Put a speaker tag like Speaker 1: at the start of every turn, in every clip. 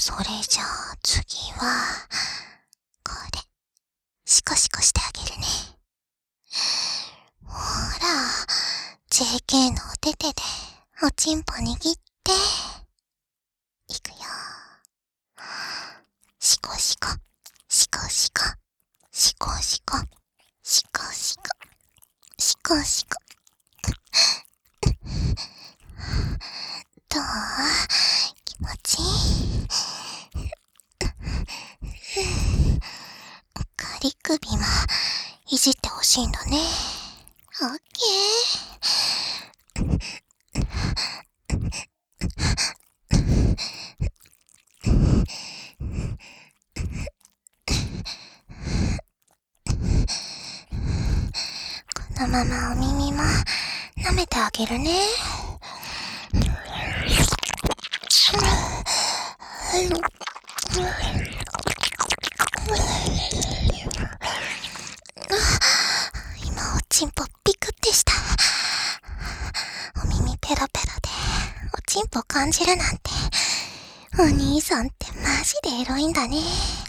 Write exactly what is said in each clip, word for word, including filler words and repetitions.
Speaker 1: それじゃあ次は、これ、シコシコしてあげるね。ほら、ジェーケー のお手手でおちんぽ握って、いくよ。シコシコ、シコシコ、シコシコ、シコシコ、シコシコ。どう？気持ちいい？仮首もいじってほしいんだね。オッケー。このままお耳も舐めてあげるね。今おちんぽピクってした。お耳ペロペロでおちんぽ感じるなんて、お兄さんってマジでエロいんだね。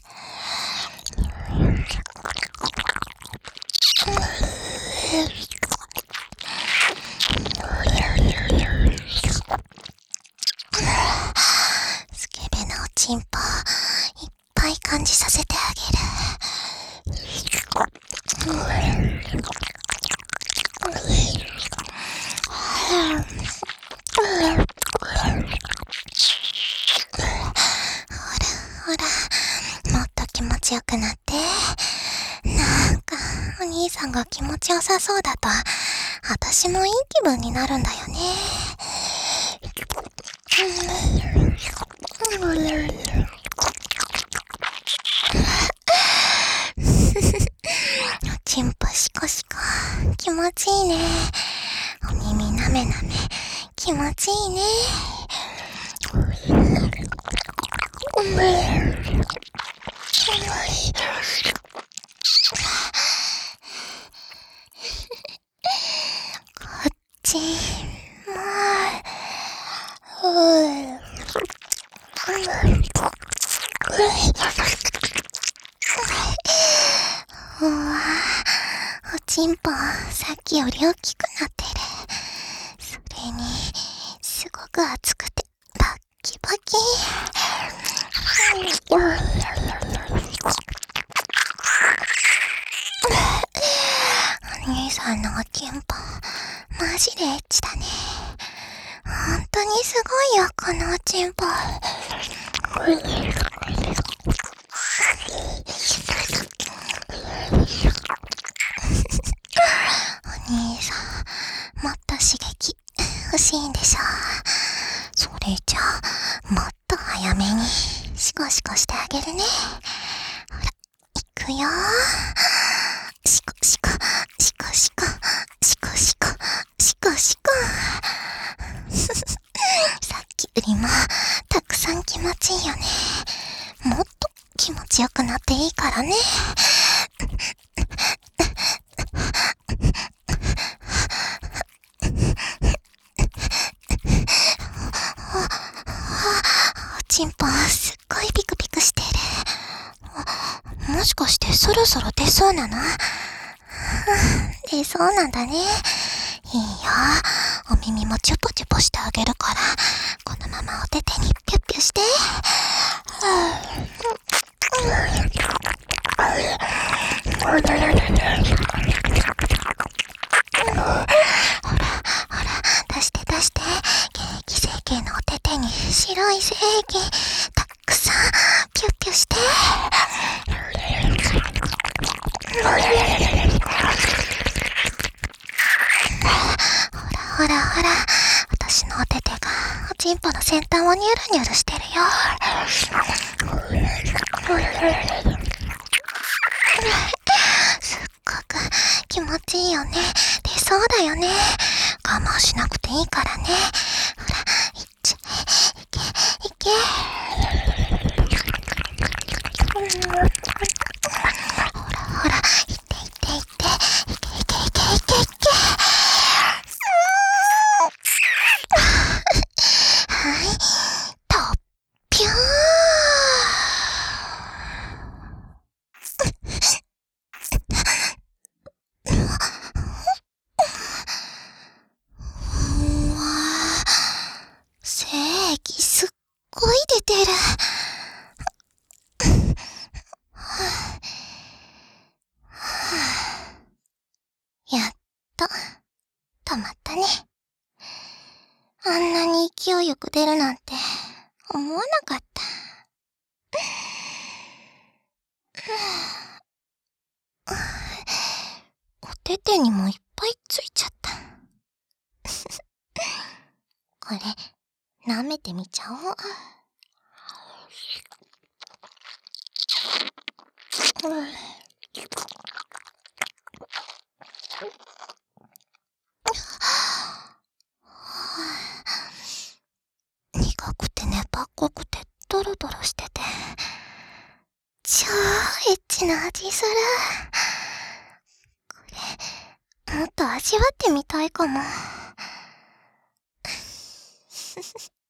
Speaker 1: スケベなおちんぽいっぱい感じさせてあげる。ほら、もっと気持ちよくなって。なんか、お兄さんが気持ちよさそうだと、私もいい気分になるんだよね。おちんぽシコシコ、気持ちいいね。お耳なめなめ、気持ちいいね。こっちもうわ、おちんぽさっきより大きくなってる。それにすごく熱くてバッキバキ。お兄さんのおちんぽマジでエッチだね。ほんとにすごいよ、このおちんぽ。お兄さん、もっと刺激欲しいんでしょ。それじゃあ、もっと早めにシコシコしてあげるね。ほら、いくよ。シコシコ、シコシコ、シコシコ、シコシコ。さっきよりもたくさん気持ちいいよね。もっと気持ちよくなっていいからね。おちんぽすっごいピクピクしてる。もしかしてそろそろ出そうなの？出そうなんだね。いいよ。お耳もチュポチュポしてあげるから、このままお手手にピュッピュして。ほらほら、出して出して。現役整形のお手手に白い整形たくさんピュッピュして。ほらほらほら、私のお手手がおちんぽの先端をニュルニュルしてるよ。すっごく気持ちいいよね。出そうだよね。我慢しなくていいからね。ほら、いっちゃえ、いけいけ。ほらほら、いっていっていって、いけいけいけいけいけいけ。はい、とっぴゅーん。 ごい出てる。やっと、止まったね。あんなに勢いよく出るなんて、思わなかった。お手手にもいっぱいついちゃった。これ、舐めてみちゃおう。苦くて粘っこくてドロドロしてて、超エッチな味する。これ、もっと味わってみたいかも。